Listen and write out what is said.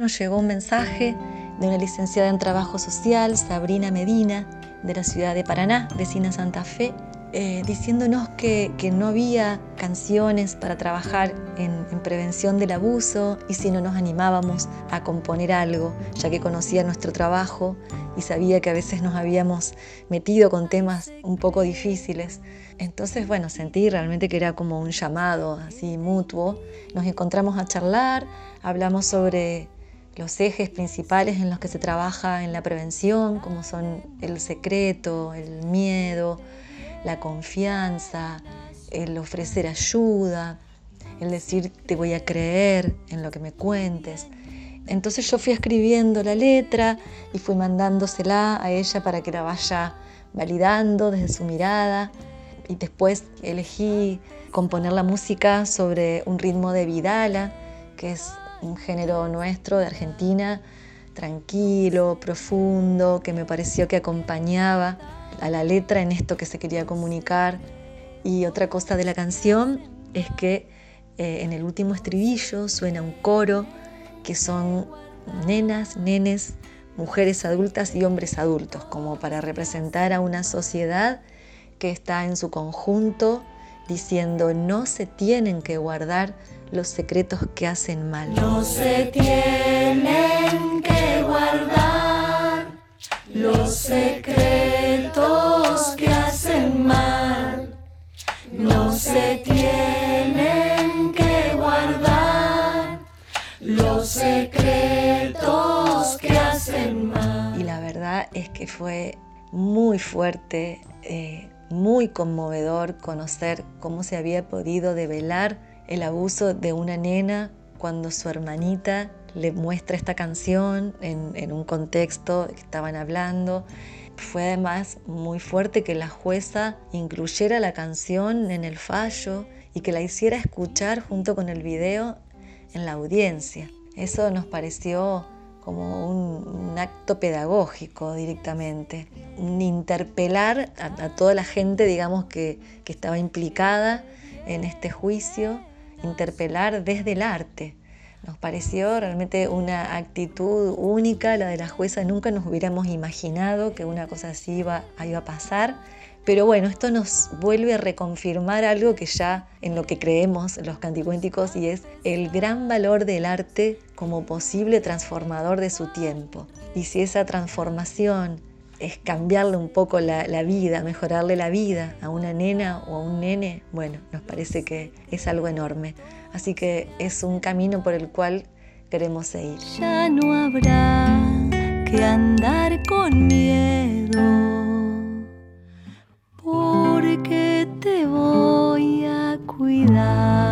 nos llegó un mensaje de una licenciada en Trabajo Social, Sabrina Medina, de la ciudad de Paraná, vecina Santa Fe, diciéndonos que no había canciones para trabajar en prevención del abuso y si no nos animábamos a componer algo, ya que conocía nuestro trabajo y sabía que a veces nos habíamos metido con temas un poco difíciles. Entonces, bueno, sentí realmente que era como un llamado así mutuo. Nos encontramos a charlar, hablamos sobre los ejes principales en los que se trabaja en la prevención, como son el secreto, el miedo, la confianza, el ofrecer ayuda, el decir te voy a creer en lo que me cuentes. Entonces yo fui escribiendo la letra y fui mandándosela a ella para que la vaya validando desde su mirada, y después elegí componer la música sobre un ritmo de Vidala, que es un género nuestro de Argentina, tranquilo, profundo, que me pareció que acompañaba a la letra en esto que se quería comunicar. Y otra cosa de la canción es que en el último estribillo suena un coro que son nenas, nenes, mujeres adultas y hombres adultos, como para representar a una sociedad que está en su conjunto diciendo no se tienen que guardar los secretos que hacen mal. No se tienen que guardar los secretos que hacen mal. No se tienen que guardar los secretos que hacen mal. Y la verdad es que fue muy fuerte, muy conmovedor conocer cómo se había podido develar el abuso de una nena cuando su hermanita le muestra esta canción en un contexto que estaban hablando. Fue además muy fuerte que la jueza incluyera la canción en el fallo y que la hiciera escuchar junto con el video en la audiencia. Eso nos pareció como un acto pedagógico directamente, un interpelar a toda la gente, digamos, que estaba implicada en este juicio, interpelar desde el arte. Nos pareció realmente una actitud única, la de la jueza. Nunca nos hubiéramos imaginado que una cosa así iba a pasar. Pero bueno, esto nos vuelve a reconfirmar algo que ya en lo que creemos los canticuénticos, y es el gran valor del arte como posible transformador de su tiempo. Y si esa transformación es cambiarle un poco la vida, mejorarle la vida a una nena o a un nene, bueno, nos parece que es algo enorme. Así que es un camino por el cual queremos seguir. Ya no habrá que andar con miedo, porque te voy a cuidar.